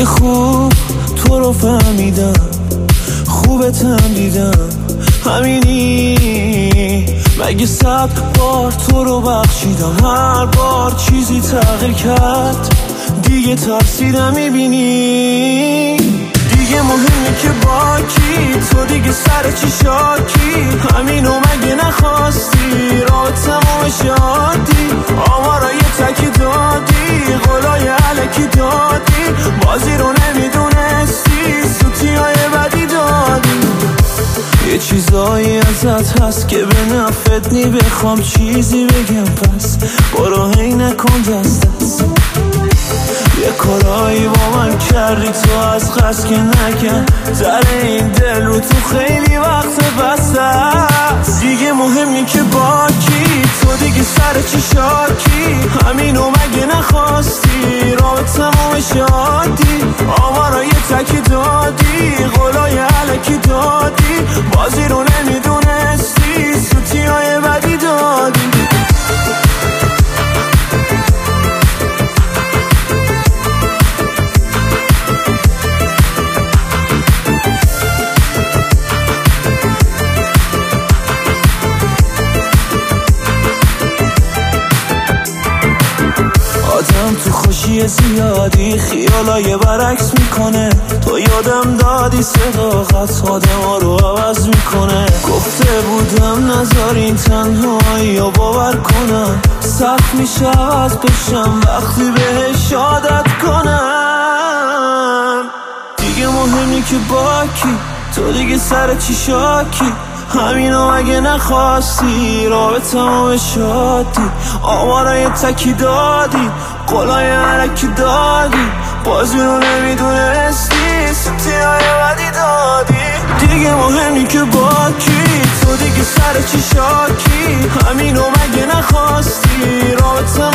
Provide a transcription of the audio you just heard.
دیگه خوب تو رو فهمیدم، خوبتم دیدم، همینی. مگه 100 بار تو رو بخشیدم، هر بار چیزی تغییر کرد، دیگه ترسیدم. میبینی دیگه مهمه که با کی، تو دیگه سر چی شاکی، همینو مگه نخواستی، راه تمام شادی، آمارای تکی دادی، قولای علکی دادی، بازی رو نمیدونستی، سوتی های بدی دادی. یه چیزایی ازت هست که به نفت نی، بخوام چیزی بگم پس برو هی نکن دست دست. یه کارایی با من کردی تو از قصد که نکن، در این دل رو تو خیلی وقت بسته است. دیگه مهمی که با کی، تو دیگه سر چی شاکی، همینو مگه نخواستی، راه تمام شادی، آمارای تکی دادی، قولای علکی دادی، بازی رو نمیدونستی، سوتی های بدی دادی. آدم تو خوشی زیادی خیالای برعکس میکنه، تو یادم دادی صداقت آدم ها رو عوض میکنه. گفته بودم نذارین تنهایی رو باور کنم، سخت میشه عوض بشم وقتی بهش عادت کنم. دیگه مهمی که با کی، تو دیگه سر چی شاکی، همینو مگه نخواستی، راه تمام شادی، آمارای تکی دادی، قولای علکی دادی، بازی رو نمیدونستی، سوتی های بدی دادی. دیگه مهمی که با کی، تو دیگه سر چی شاکی، همینو مگه نخواستی، راه